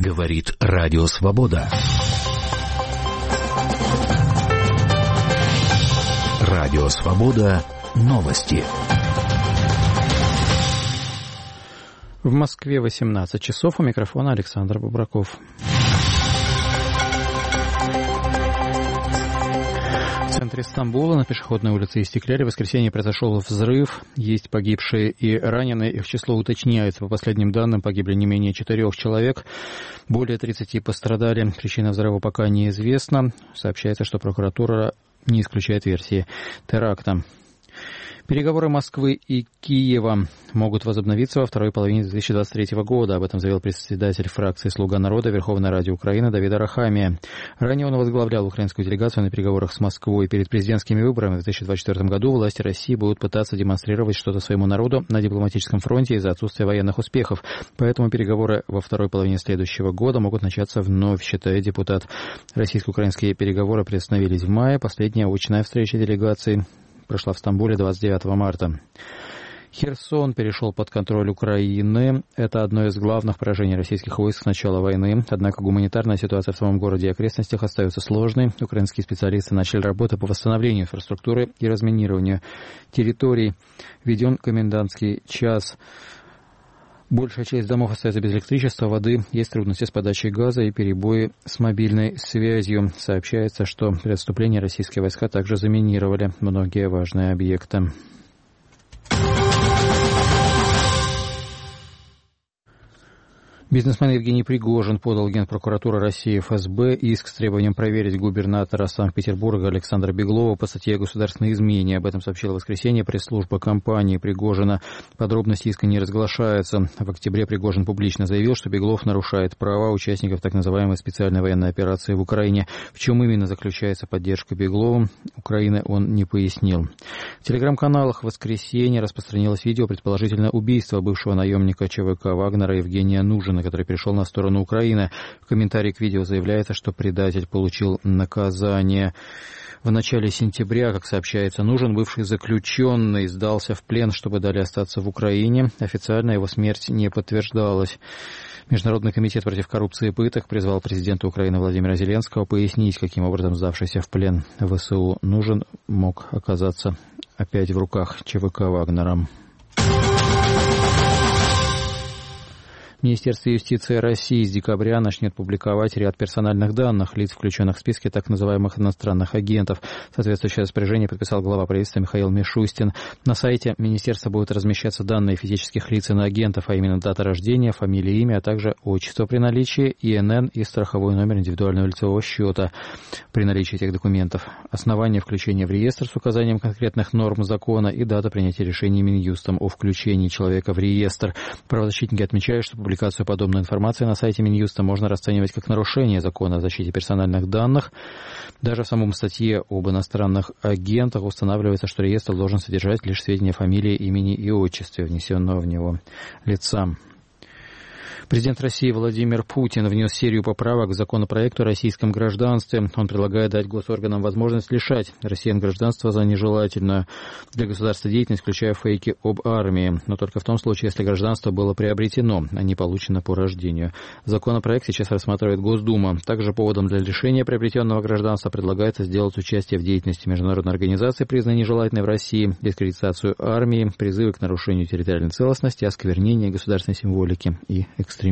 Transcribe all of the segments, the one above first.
Говорит Радио Свобода. Радио Свобода. Новости. В Москве 18 часов. У микрофона Александр Бубраков. В центре Стамбула на пешеходной улице Истекляли в воскресенье произошел взрыв. Есть погибшие и раненые. Их число уточняется. По последним данным, погибли не менее 4 человек. Более 30 пострадали. Причина взрыва пока неизвестна. Сообщается, что прокуратура не исключает версии теракта. Переговоры Москвы и Киева могут возобновиться во второй половине 2023 года. Об этом заявил председатель фракции «Слуга народа» Верховной Ради Украины Давид Арахамия. Ранее он возглавлял украинскую делегацию на переговорах с Москвой. Перед президентскими выборами в 2024 году власти России будут пытаться демонстрировать что-то своему народу на дипломатическом фронте из-за отсутствия военных успехов. Поэтому переговоры во второй половине следующего года могут начаться вновь, считает депутат. Российско-украинские переговоры приостановились в мае. Последняя очная встреча делегаций прошла в Стамбуле 29 марта. Херсон перешел под контроль Украины. Это одно из главных поражений российских войск с начала войны. Однако гуманитарная ситуация в самом городе и окрестностях остается сложной. Украинские специалисты начали работы по восстановлению инфраструктуры и разминированию территорий. Введен комендантский час. Большая часть домов остается без электричества, воды, есть трудности с подачей газа и перебои с мобильной связью. Сообщается, что при отступлении российские войска также заминировали многие важные объекты. Бизнесмен Евгений Пригожин подал в Генпрокуратуру России ФСБ иск с требованием проверить губернатора Санкт-Петербурга Александра Беглова по статье о государственной измене. Об этом сообщила в воскресенье пресс-служба компании Пригожина. Подробности иска не разглашаются. В октябре Пригожин публично заявил, что Беглов нарушает права участников так называемой специальной военной операции в Украине. В чем именно заключается поддержка Бегловым Украины, он не пояснил. В телеграм-каналах в воскресенье распространилось видео предположительно убийства бывшего наемника ЧВК Вагнера Евгения Нужина, который перешел на сторону Украины. В комментарии к видео заявляется, что предатель получил наказание. В начале сентября, как сообщается, Нужен, бывший заключенный, сдался в плен, чтобы далее остаться в Украине. Официально его смерть не подтверждалась. Международный комитет против коррупции и пыток призвал президента Украины Владимира Зеленского пояснить, каким образом сдавшийся в плен ВСУ Нужен мог оказаться опять в руках ЧВК Вагнера. Министерство юстиции России с декабря начнет публиковать ряд персональных данных лиц, включенных в списки так называемых иностранных агентов. Соответствующее распоряжение подписал глава правительства Михаил Мишустин. На сайте министерства будут размещаться данные физических лиц и иноагентов, а именно дата рождения, фамилия, имя, а также отчество при наличии, ИНН и страховой номер индивидуального лицевого счета при наличии этих документов. Основание включения в реестр с указанием конкретных норм закона и дата принятия решения Минюстом о включении человека в реестр. Правозащитники отмечают, что публикацию подобной информации на сайте Минюста можно расценивать как нарушение закона о защите персональных данных. Даже в самом статье об иностранных агентах устанавливается, что реестр должен содержать лишь сведения о фамилии, имени и отчестве внесенного в него лица. Президент России Владимир Путин внес серию поправок к законопроекту о российском гражданстве. Он предлагает дать госорганам возможность лишать россиян гражданства за нежелательную для государства деятельность, включая фейки об армии. Но только в том случае, если гражданство было приобретено, а не получено по рождению. Законопроект сейчас рассматривает Госдума. Также поводом для лишения приобретенного гражданства предлагается сделать участие в деятельности международной организации, признанной нежелательной в России, дискредитацию армии, призывы к нарушению территориальной целостности, осквернение государственной символики и экстремизм.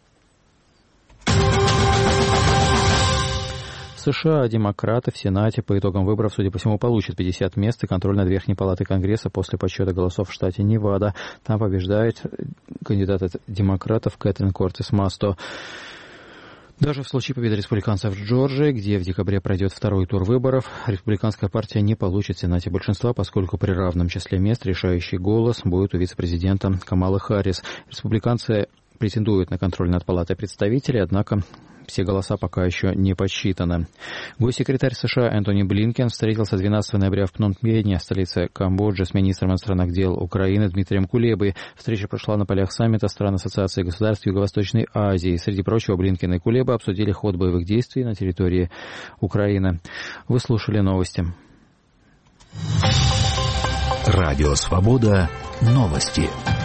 США демократы в Сенате по итогам выборов, судя по всему, получат 50 мест и контроль над Верхней палатой Конгресса после подсчета голосов в штате Невада. Там побеждает кандидат от демократов Кэтрин Кортес Масто. Даже в случае победы республиканцев в Джорджии, где в декабре пройдет второй тур выборов, республиканская партия не получит в Сенате большинства, поскольку при равном числе мест решающий голос будет у вице-президента Камалы Харрис. Республиканцы претендуют на контроль над Палатой представителей, однако все голоса пока еще не подсчитаны. Госсекретарь США Энтони Блинкен встретился 12 ноября в Пномпене, столице Камбоджи, с министром иностранных дел Украины Дмитрием Кулебой. Встреча прошла на полях саммита стран Ассоциации государств Юго-Восточной Азии. Среди прочего, Блинкен и Кулеба обсудили ход боевых действий на территории Украины. Вы слушали новости. Радио Свобода. Новости.